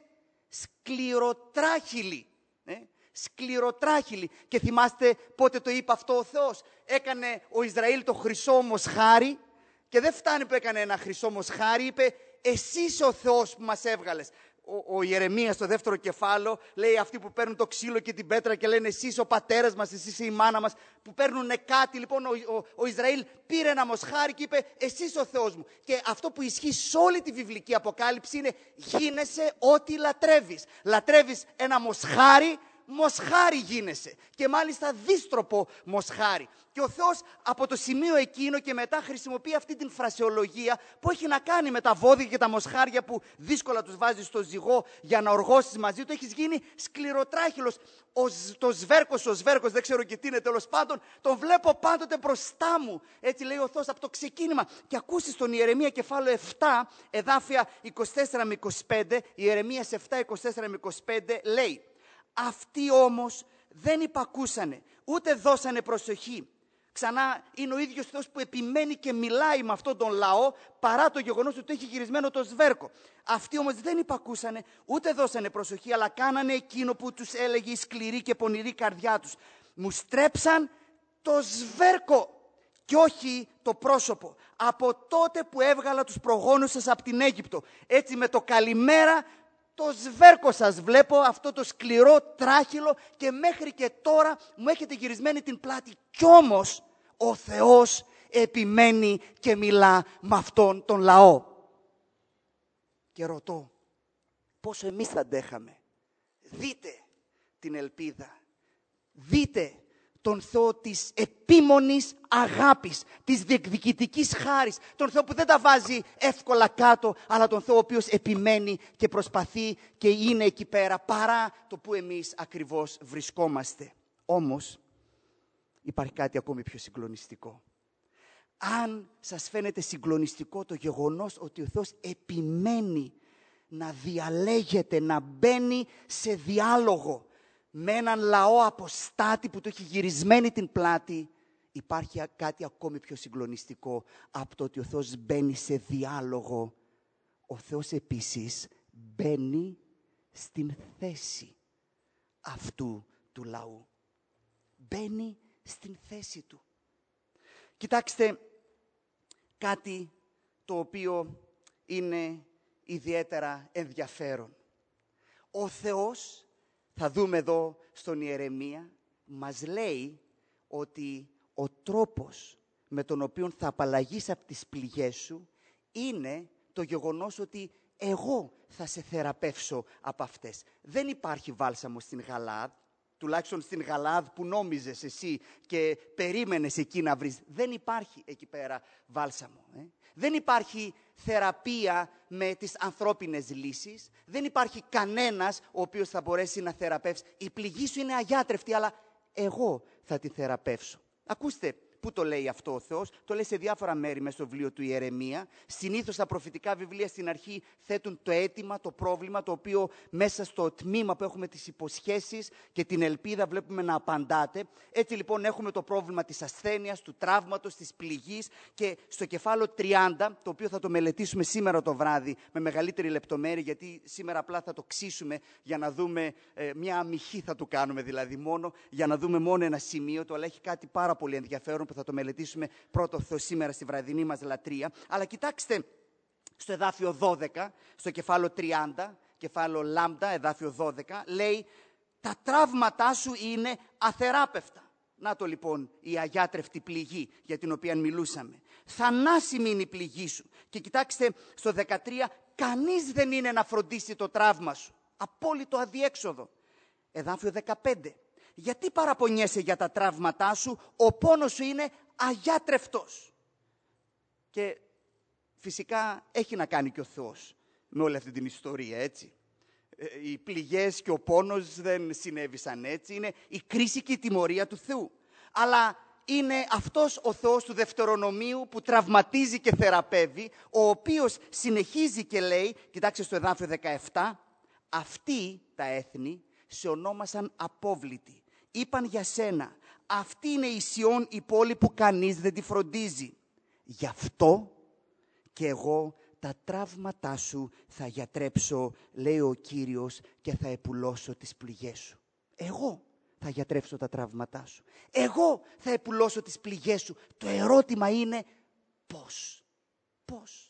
σκληροτράχυλοι. Ε? Σκληροτράχυλοι. Και θυμάστε πότε το είπε αυτό ο Θεός. Έκανε ο Ισραήλ το χρυσό μοσχάρι και δεν φτάνει που έκανε ένα χρυσό μοσχάρι, είπε εσύ είσαι ο Θεός που μας έβγαλες. Ο, ο Ιερεμίας στο δεύτερο κεφάλαιο λέει αυτοί που παίρνουν το ξύλο και την πέτρα και λένε εσύ είσαι ο πατέρας μας, εσύ είσαι η μάνα μας, που παίρνουν κάτι. Λοιπόν ο, ο, ο Ισραήλ πήρε ένα μοσχάρι και είπε εσύ είσαι ο Θεός μου. Και αυτό που ισχύει σε όλη τη βιβλική αποκάλυψη είναι γίνεσαι ό,τι λατρεύεις. Λατρεύεις ένα μοσχάρι, μοσχάρι γίνεσαι. Και μάλιστα δύστροπο μοσχάρι. Και ο Θεός από το σημείο εκείνο και μετά χρησιμοποιεί αυτή την φρασεολογία που έχει να κάνει με τα βόδια και τα μοσχάρια που δύσκολα τους βάζεις στο ζυγό για να οργώσεις μαζί του. Έχεις γίνει σκληροτράχυλος. Ο, το σβέρκος, ο σβέρκος, δεν ξέρω και τι είναι τέλος πάντων, τον βλέπω πάντοτε μπροστά μου. Έτσι λέει ο Θεός από το ξεκίνημα. Και ακούσεις τον Ιερεμία κεφάλαιο επτά, εδάφια είκοσι τέσσερα με είκοσι πέντε, Ιερεμίας επτά, είκοσι τέσσερα με είκοσι πέντε, λέει αυτοί όμως δεν υπακούσανε, ούτε δώσανε προσοχή. Ξανά είναι ο ίδιος Θεός που επιμένει και μιλάει με αυτόν τον λαό παρά το γεγονός ότι έχει γυρισμένο το σβέρκο. Αυτοί όμως δεν υπακούσανε, ούτε δώσανε προσοχή, αλλά κάνανε εκείνο που τους έλεγε η σκληρή και πονηρή καρδιά τους. Μου στρέψαν το σβέρκο και όχι το πρόσωπο. Από τότε που έβγαλα τους προγόνους σας από την Αίγυπτο. Έτσι με το καλημέρα το σβέρκο σας βλέπω, αυτό το σκληρό τράχυλο και μέχρι και τώρα μου έχετε γυρισμένη την πλάτη. Κι όμως ο Θεός επιμένει και μιλά με αυτόν τον λαό. Και ρωτώ, πόσο εμείς θα αντέχαμε. Δείτε την ελπίδα. Δείτε τον Θεό της επίμονης αγάπης, της διεκδικητικής χάρης, τον Θεό που δεν τα βάζει εύκολα κάτω, αλλά τον Θεό ο οποίος επιμένει και προσπαθεί και είναι εκεί πέρα, παρά το που εμείς ακριβώς βρισκόμαστε. Όμως, υπάρχει κάτι ακόμη πιο συγκλονιστικό. Αν σας φαίνεται συγκλονιστικό το γεγονός ότι ο Θεός επιμένει να διαλέγεται, να μπαίνει σε διάλογο με έναν λαό αποστάτη που του έχει γυρισμένη την πλάτη, υπάρχει κάτι ακόμη πιο συγκλονιστικό από το ότι ο Θεός μπαίνει σε διάλογο. Ο Θεός επίσης μπαίνει στην θέση αυτού του λαού. Μπαίνει στην θέση του. Κοιτάξτε κάτι το οποίο είναι ιδιαίτερα ενδιαφέρον. Ο Θεός, θα δούμε εδώ στον Ιερεμία, μας λέει ότι ο τρόπος με τον οποίο θα απαλλαγείς από τις πληγές σου είναι το γεγονός ότι εγώ θα σε θεραπεύσω από αυτές. Δεν υπάρχει βάλσαμο στην Γαλαάδ, τουλάχιστον στην Γαλαάδ που νόμιζες εσύ και περίμενες εκεί να βρεις. Δεν υπάρχει εκεί πέρα βάλσαμο. Ε? Δεν υπάρχει θεραπεία με τις ανθρώπινες λύσεις. Δεν υπάρχει κανένας ο οποίος θα μπορέσει να θεραπεύσει. Η πληγή σου είναι αγιάτρευτη, αλλά εγώ θα τη θεραπεύσω. Ακούστε, πού το λέει αυτό ο Θεός? Το λέει σε διάφορα μέρη μέσα στο βιβλίο του Ιερεμία. Συνήθως τα προφητικά βιβλία στην αρχή θέτουν το αίτημα, το πρόβλημα, το οποίο μέσα στο τμήμα που έχουμε τις υποσχέσεις και την ελπίδα βλέπουμε να απαντάται. Έτσι λοιπόν έχουμε το πρόβλημα της ασθένειας, του τραύματος, της πληγής, και στο κεφάλαιο τριάντα, το οποίο θα το μελετήσουμε σήμερα το βράδυ με μεγαλύτερη λεπτομέρεια, γιατί σήμερα απλά θα το ξύσουμε για να δούμε, ε, μια αμυχή θα του κάνουμε δηλαδή μόνο, για να δούμε μόνο ένα σημείο του, αλλά έχει κάτι πάρα πολύ ενδιαφέρον που θα το μελετήσουμε πρώτο Θεό σήμερα στη βραδινή μας λατρεία. Αλλά κοιτάξτε στο εδάφιο δώδεκα, στο κεφάλαιο τριάντα, κεφάλαιο λάμδα, εδάφιο δώδεκα, λέει τα τραύματά σου είναι αθεράπευτα. Να το λοιπόν η αγιάτρευτη πληγή για την οποία μιλούσαμε. Θανάσιμη είναι η πληγή σου. Και κοιτάξτε στο δεκατρία, κανείς δεν είναι να φροντίσει το τραύμα σου. Απόλυτο αδιέξοδο. Εδάφιο δεκαπέντε. Γιατί παραπονιέσαι για τα τραύματά σου, ο πόνος σου είναι αγιάτρευτος. Και φυσικά έχει να κάνει και ο Θεός με όλη αυτή την ιστορία, έτσι. Οι πληγές και ο πόνος δεν συνέβησαν έτσι, είναι η κρίση και η τιμωρία του Θεού. Αλλά είναι αυτός ο Θεός του Δευτερονομίου που τραυματίζει και θεραπεύει, ο οποίος συνεχίζει και λέει, κοιτάξτε στο εδάφιο δεκαεπτά, αυτοί τα έθνη σε ονόμασαν απόβλητοι. Είπαν για σένα, αυτή είναι η Σιών, η πόλη που κανείς δεν τη φροντίζει. Γι' αυτό και εγώ τα τραύματά σου θα γιατρέψω, λέει ο Κύριος, και θα επουλώσω τις πληγές σου. Εγώ θα γιατρέψω τα τραύματά σου. Εγώ θα επουλώσω τις πληγές σου. Το ερώτημα είναι πώς. Πώς.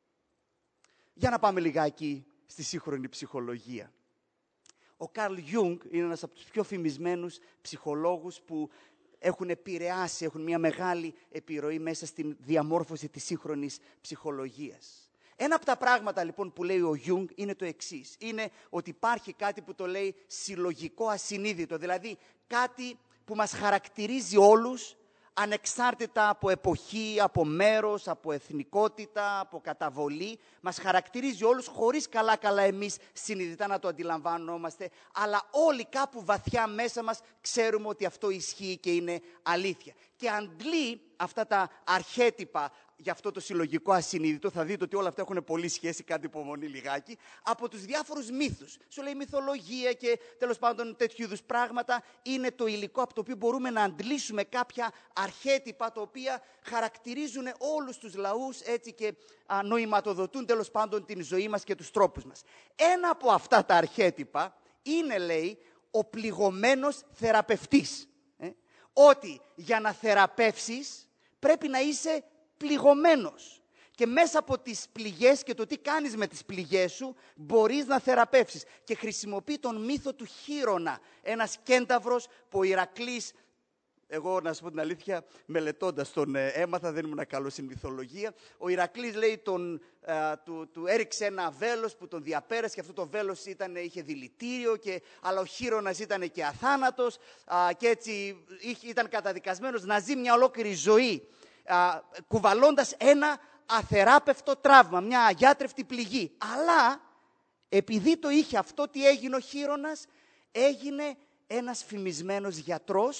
Για να πάμε λιγάκι στη σύγχρονη ψυχολογία. Ο Καρλ Γιούγκ είναι ένας από τους πιο φημισμένους ψυχολόγους που έχουν επηρεάσει, έχουν μια μεγάλη επιρροή μέσα στην διαμόρφωση της σύγχρονης ψυχολογίας. Ένα από τα πράγματα λοιπόν που λέει ο Γιούγκ είναι το εξής. Είναι ότι υπάρχει κάτι που το λέει συλλογικό ασυνείδητο, δηλαδή κάτι που μας χαρακτηρίζει όλους, ανεξάρτητα από εποχή, από μέρος, από εθνικότητα, από καταβολή. Μας χαρακτηρίζει όλους χωρίς καλά-καλά εμείς συνειδητά να το αντιλαμβανόμαστε, αλλά όλοι κάπου βαθιά μέσα μας ξέρουμε ότι αυτό ισχύει και είναι αλήθεια. Και αντλεί αυτά τα αρχέτυπα για αυτό το συλλογικό ασυνείδητο, θα δείτε ότι όλα αυτά έχουν πολύ σχέση, κάτι υπομονή λιγάκι, από τους διάφορους μύθους. Σου λέει μυθολογία και τέλος πάντων τέτοιου είδους πράγματα είναι το υλικό από το οποίο μπορούμε να αντλήσουμε κάποια αρχέτυπα τα οποία χαρακτηρίζουν όλους τους λαούς, έτσι, και α, νοηματοδοτούν τέλος πάντων την ζωή μας και τους τρόπους μας. Ένα από αυτά τα αρχέτυπα είναι, λέει, ο πληγωμένος θεραπευτής. Ε? Ότι για να θεραπεύσεις πρέπει να είσαι πληγωμένος. Και μέσα από τις πληγές και το τι κάνεις με τις πληγές σου μπορείς να θεραπεύσεις. Και χρησιμοποιεί τον μύθο του Χείρονα. Ένας κένταυρος που ο Ηρακλής, εγώ να σας πω την αλήθεια, μελετώντας τον ε, έμαθα, δεν ήμουν καλός στην μυθολογία. Ο Ηρακλής, λέει, τον, ε, του, του έριξε ένα βέλος που τον διαπέρασε και αυτό το βέλος ήταν, είχε δηλητήριο, και, αλλά ο Χείρονας ήταν και αθάνατος α, και έτσι είχε, ήταν καταδικασμένος να ζει μια ολόκληρη ζωή α, κουβαλώντας ένα αθεράπευτο τραύμα, μια αγιάτρευτη πληγή. Αλλά επειδή το είχε αυτό, τι έγινε ο Χείρονας? Έγινε ένας φημισμένος γιατρός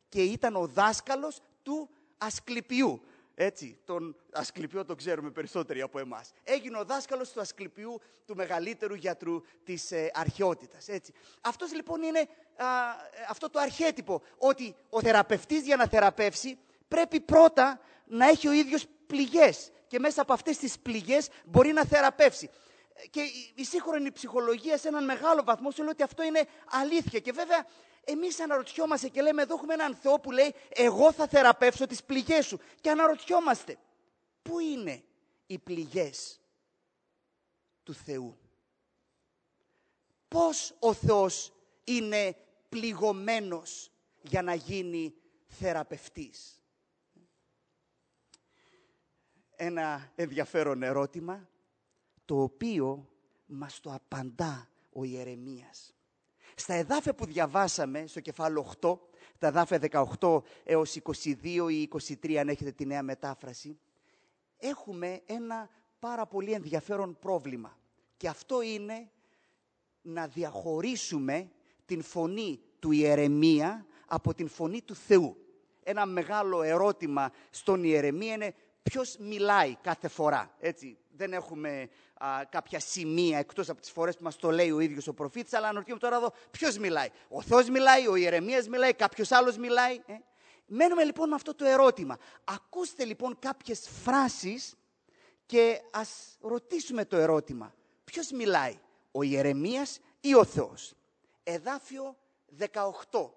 και ήταν ο δάσκαλος του Ασκληπιού. Έτσι, τον Ασκληπιό τον ξέρουμε περισσότεροι από εμάς. Έγινε ο δάσκαλος του Ασκληπιού, του μεγαλύτερου γιατρού της ε, αρχαιότητας. Έτσι. Αυτός λοιπόν είναι α, αυτό το αρχέτυπο, ότι ο θεραπευτής για να θεραπεύσει πρέπει πρώτα να έχει ο ίδιος πληγές και μέσα από αυτές τις πληγές μπορεί να θεραπεύσει. Και η σύγχρονη ψυχολογία σε έναν μεγάλο βαθμό σου λέει ότι αυτό είναι αλήθεια. Και βέβαια εμείς αναρωτιόμαστε και λέμε εδώ έχουμε έναν Θεό που λέει εγώ θα θεραπεύσω τις πληγές σου. Και αναρωτιόμαστε πού είναι οι πληγές του Θεού. Πώς ο Θεός είναι πληγωμένος για να γίνει θεραπευτής. Ένα ενδιαφέρον ερώτημα, το οποίο μας το απαντά ο Ιερεμίας. Στα εδάφια που διαβάσαμε, στο κεφάλαιο οκτώ, τα εδάφια δεκαοκτώ έως είκοσι δύο ή είκοσι τρία, αν έχετε τη νέα μετάφραση, έχουμε ένα πάρα πολύ ενδιαφέρον πρόβλημα. Και αυτό είναι να διαχωρίσουμε την φωνή του Ιερεμία από την φωνή του Θεού. Ένα μεγάλο ερώτημα στον Ιερεμία είναι ποιος μιλάει κάθε φορά, έτσι. Δεν έχουμε α, κάποια σημεία εκτός από τις φορές που μας το λέει ο ίδιος ο προφήτης, αλλά αναρωτιόμαι τώρα εδώ ποιος μιλάει. Ο Θεός μιλάει, ο Ιερεμίας μιλάει, κάποιος άλλος μιλάει. Ε? Μένουμε λοιπόν με αυτό το ερώτημα. Ακούστε λοιπόν κάποιες φράσεις και ας ρωτήσουμε το ερώτημα. Ποιος μιλάει, ο Ιερεμίας ή ο Θεός. Εδάφιο δεκαοκτώ.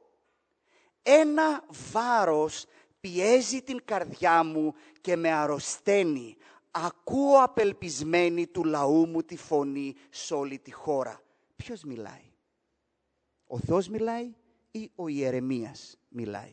Ένα βάρος πιέζει την καρδιά μου και με αρρωσταίνει. Ακούω απελπισμένη του λαού μου τη φωνή σε όλη τη χώρα. Ποιος μιλάει, ο Θεός μιλάει ή ο Ιερεμίας μιλάει?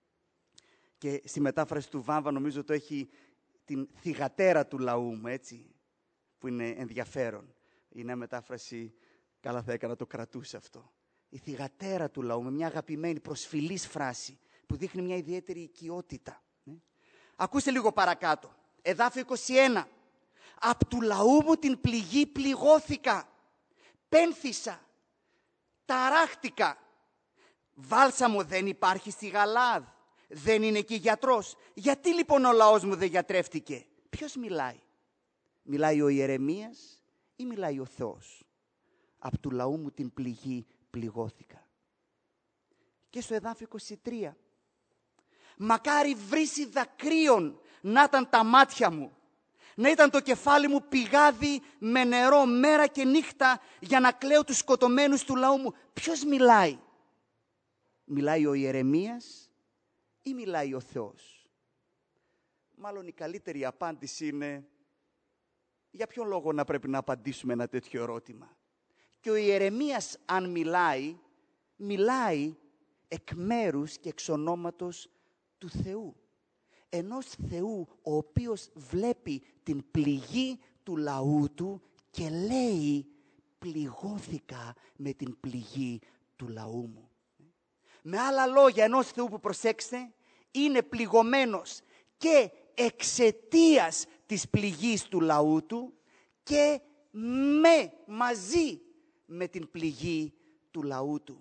Και στη μετάφραση του Βάμβα νομίζω το έχει την θυγατέρα του λαού μου, έτσι, που είναι ενδιαφέρον. Η νέα μετάφραση, καλά θα έκανα το κρατούσε αυτό. Η θυγατέρα του λαού, με μια αγαπημένη προσφυλής φράση, που δείχνει μια ιδιαίτερη οικειότητα. Ακούστε λίγο παρακάτω. Εδάφιο είκοσι ένα. Απ' του λαού μου την πληγή πληγώθηκα. Πένθησα. Ταράχτηκα. Βάλσαμο δεν υπάρχει στη Γαλάδ. Δεν είναι εκεί γιατρός. Γιατί λοιπόν ο λαός μου δεν γιατρεύτηκε? Ποιος μιλάει? Μιλάει ο Ιερεμίας ή μιλάει ο Θεός? Απ' του λαού μου την πληγή πληγώθηκα. Και στο εδάφιο είκοσι τρία. Μακάρι βρύση δακρύων να ήταν τα μάτια μου, να ήταν το κεφάλι μου πηγάδι με νερό μέρα και νύχτα για να κλαίω τους σκοτωμένους του λαού μου. Ποιος μιλάει? Μιλάει ο Ιερεμίας ή μιλάει ο Θεός? Μάλλον η καλύτερη απάντηση είναι για ποιον λόγο να πρέπει να απαντήσουμε ένα τέτοιο ερώτημα. Και ο Ιερεμίας αν μιλάει, μιλάει εκ μέρους και εξ ονόματος του Θεού. Ενός Θεού ο οποίος βλέπει την πληγή του λαού του και λέει πληγώθηκα με την πληγή του λαού μου. Με άλλα λόγια, ενός Θεού που, προσέξτε, είναι πληγωμένος και εξαιτίας της πληγής του λαού του και με, μαζί με την πληγή του λαού του.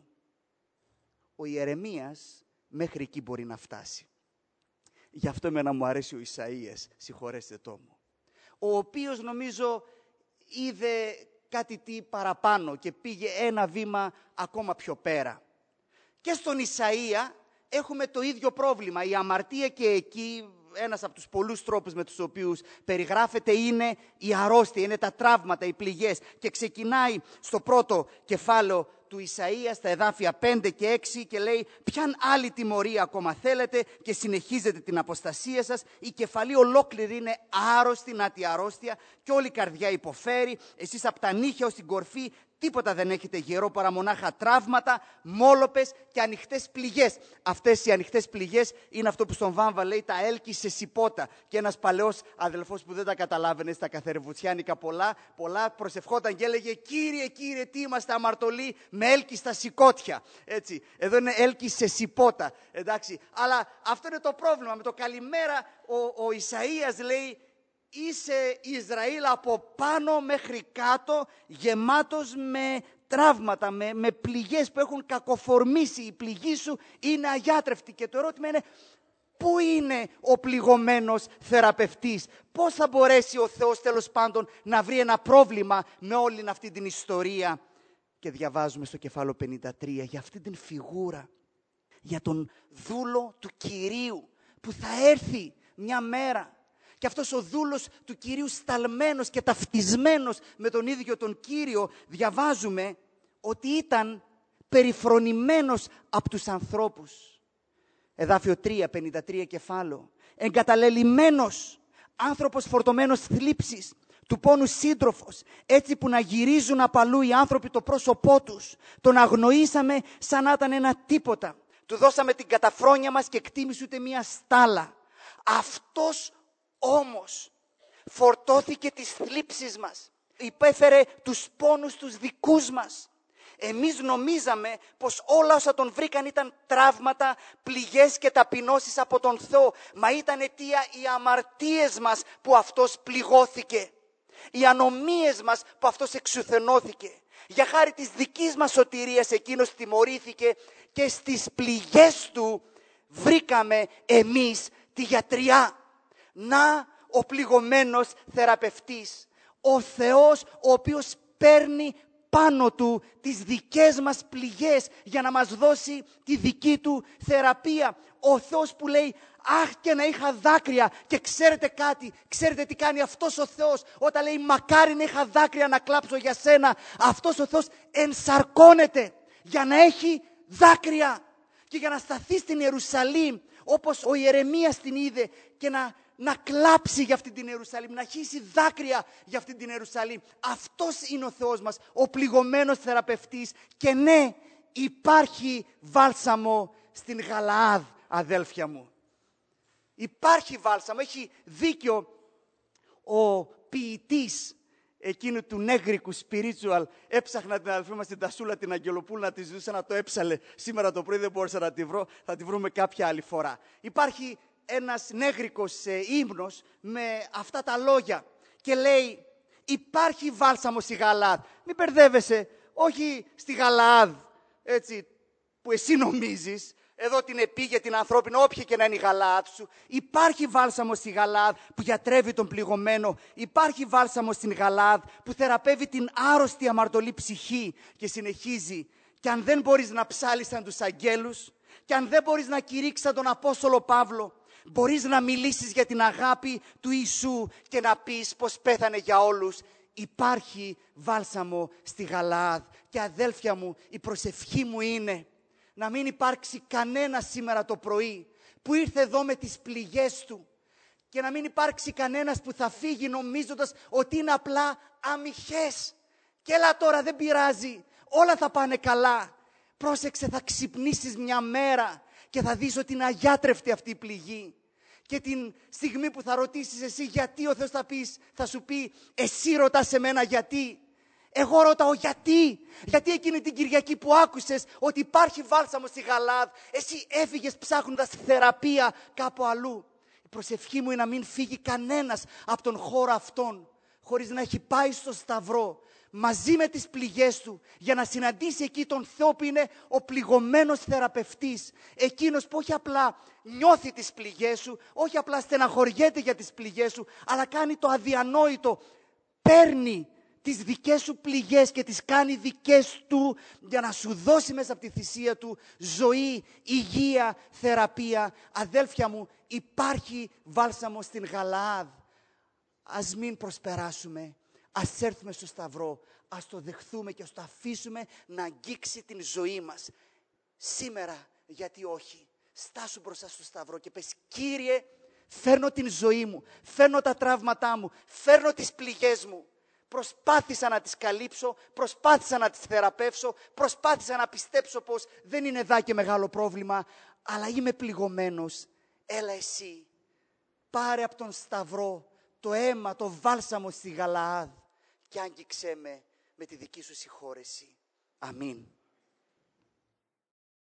Ο Ιερεμίας μέχρι εκεί μπορεί να φτάσει. Γι' αυτό εμένα μου αρέσει ο Ισαΐας, συγχωρέστε το μου, ο οποίος νομίζω είδε κάτι τι παραπάνω και πήγε ένα βήμα ακόμα πιο πέρα. Και στον Ισαΐα έχουμε το ίδιο πρόβλημα. Η αμαρτία και εκεί, ένας από τους πολλούς τρόπους με τους οποίους περιγράφεται, είναι η αρρώστια, είναι τα τραύματα, οι πληγές. Και ξεκινάει στο πρώτο κεφάλαιο του Ισαΐα, στα εδάφια πέντε και έξι, και λέει ποιαν άλλη τιμωρία ακόμα θέλετε και συνεχίζετε την αποστασία σας? Η κεφαλή ολόκληρη είναι άρρωστη, νάτι αρρώστια, και όλη η καρδιά υποφέρει. Εσείς από τα νύχια ως την κορφή τίποτα δεν έχετε γερό παρά μονάχα τραύματα, μόλοπες και ανοιχτές πληγές. Αυτές οι ανοιχτές πληγές είναι αυτό που στον Βάμβα λέει τα έλκη σε σιπότα. Και ένας παλαιός αδελφός που δεν τα καταλάβαινε στα καθερεβουτσιάνικα πολλά, πολλά προσευχόταν και έλεγε Κύριε, Κύριε, τι είμαστε αμαρτωλοί με έλκη στα σηκώτια. Έτσι, εδώ είναι έλκη σε σιπότα. Εντάξει, αλλά αυτό είναι το πρόβλημα. Με το καλημέρα ο, ο Ισαΐας λέει είσαι Ισραήλ από πάνω μέχρι κάτω, γεμάτος με τραύματα, με, με πληγές που έχουν κακοφορμήσει. Η πληγή σου είναι αγιάτρευτη. Και το ερώτημα είναι, πού είναι ο πληγωμένος θεραπευτής? Πώς θα μπορέσει ο Θεός τέλος πάντων να βρει ένα πρόβλημα με όλη αυτή την ιστορία? Και διαβάζουμε στο κεφάλαιο πενήντα τρία για αυτή την φιγούρα, για τον δούλο του Κυρίου που θα έρθει μια μέρα. Και αυτός ο δούλος του Κυρίου, σταλμένος και ταυτισμένος με τον ίδιο τον Κύριο, διαβάζουμε ότι ήταν περιφρονημένος από τους ανθρώπους. Εδάφιο τρία, πενήντα τρία κεφάλαιο. Εγκαταλελειμμένος, άνθρωπος φορτωμένος θλίψης, του πόνου σύντροφος, έτσι που να γυρίζουν απαλού οι άνθρωποι το πρόσωπό τους. Τον αγνοήσαμε σαν να ήταν ένα τίποτα. Του δώσαμε την καταφρόνια μας και εκτίμησε ούτε μία στάλα. Αυτός όμως φορτώθηκε τις θλίψεις μας. Υπέφερε τους πόνους τους δικούς μας. Εμείς νομίζαμε πως όλα όσα τον βρήκαν ήταν τραύματα, πληγές και ταπεινώσεις από τον Θεό. Μα ήταν αιτία οι αμαρτίες μας που αυτός πληγώθηκε. Οι ανομίες μας που αυτός εξουθενώθηκε. Για χάρη της δικής μας σωτηρίας εκείνος τιμωρήθηκε και στις πληγές του βρήκαμε εμείς τη γιατριά. Να ο πληγωμένος θεραπευτής. Ο Θεός ο οποίος παίρνει πάνω του τις δικές μας πληγές για να μας δώσει τη δική του θεραπεία. Ο Θεός που λέει, αχ και να είχα δάκρυα. Και ξέρετε κάτι, ξέρετε τι κάνει αυτός ο Θεός όταν λέει μακάρι να είχα δάκρυα να κλάψω για σένα? Αυτός ο Θεός ενσαρκώνεται για να έχει δάκρυα και για να σταθεί στην Ιερουσαλήμ όπως ο Ιερεμίας την είδε και να, να κλάψει για αυτή την Ιερουσαλήμ, να χύσει δάκρυα για αυτή την Ιερουσαλήμ. Αυτός είναι ο Θεός μας, ο πληγωμένος θεραπευτής. Και ναι, υπάρχει βάλσαμο στην Γαλαάδ, αδέλφια μου. Υπάρχει βάλσαμο, έχει δίκιο ο ποιητής εκείνου του νέγρικου spiritual. Έψαχνα την αδελφή μας την Τασούλα την Αγγελοπούλου να τη ζητούσα να το έψαλε. Σήμερα το πρωί δεν μπόρεσα να τη βρω, θα τη βρούμε κάποια άλλη φορά. Υπάρχει ένας νέγρικος ε, ύμνος με αυτά τα λόγια και λέει, υπάρχει βάλσαμο στη Γαλαάδ. Μην μπερδεύεσαι, όχι στη Γαλαάδ έτσι που εσύ νομίζεις, εδώ την επίγεια την ανθρώπινη, όποια και να είναι η Γαλαάδ σου. Υπάρχει βάλσαμο στη Γαλαάδ που γιατρεύει τον πληγωμένο. Υπάρχει βάλσαμο στην Γαλαάδ που θεραπεύει την άρρωστη αμαρτωλή ψυχή. Και συνεχίζει. Και αν δεν μπορείς να ψάλεις σαν τους αγγέλους, και αν δεν μπορείς να κηρύξεις σαν τον Απόστολο Παύλο, μπορείς να μιλήσεις για την αγάπη του Ιησού και να πεις πως πέθανε για όλους. Υπάρχει βάλσαμο στη Γαλαάδ. Και αδέλφια μου, η προσευχή μου είναι να μην υπάρξει κανένα σήμερα το πρωί που ήρθε εδώ με τις πληγές του και να μην υπάρξει κανένας που θα φύγει νομίζοντας ότι είναι απλά αμυχές. Και έλα τώρα, δεν πειράζει, όλα θα πάνε καλά. Πρόσεξε, θα ξυπνήσεις μια μέρα και θα δεις ότι είναι αγιάτρευτη αυτή η πληγή. Και την στιγμή που θα ρωτήσεις εσύ γιατί, ο Θεός θα, πεις, θα σου πει, εσύ ρωτάς εμένα γιατί. Εγώ ρωτάω γιατί. Γιατί εκείνη την Κυριακή που άκουσες ότι υπάρχει βάλσαμο στη Γαλαάδ, εσύ έφυγες ψάχνοντας θεραπεία κάπου αλλού. Η προσευχή μου είναι να μην φύγει κανένας από τον χώρο αυτόν χωρίς να έχει πάει στο Σταυρό μαζί με τις πληγές του για να συναντήσει εκεί τον Θεό που είναι ο πληγωμένος θεραπευτής. Εκείνος που όχι απλά νιώθει τις πληγές σου, όχι απλά στεναχωριέται για τις πληγές σου, αλλά κάνει το αδιανόητο. Παίρνει τις δικές σου πληγές και τις κάνει δικές του για να σου δώσει μέσα από τη θυσία του ζωή, υγεία, θεραπεία. Αδέλφια μου, υπάρχει βάλσαμο στην Γαλαάδ. Ας μην προσπεράσουμε, ας έρθουμε στο Σταυρό, ας το δεχθούμε και ας το αφήσουμε να αγγίξει την ζωή μας. Σήμερα, γιατί όχι, στάσου μπροστά στο Σταυρό και πες, Κύριε, φέρνω την ζωή μου, φέρνω τα τραύματά μου, φέρνω τις πληγές μου. Προσπάθησα να τις καλύψω, προσπάθησα να τις θεραπεύσω, προσπάθησα να πιστέψω πως δεν είναι δά και μεγάλο πρόβλημα, αλλά είμαι πληγωμένος. Έλα εσύ, πάρε από τον Σταυρό το αίμα, το βάλσαμο στη Γαλαάδ και άγγιξέ με με τη δική σου συγχώρεση. Αμήν.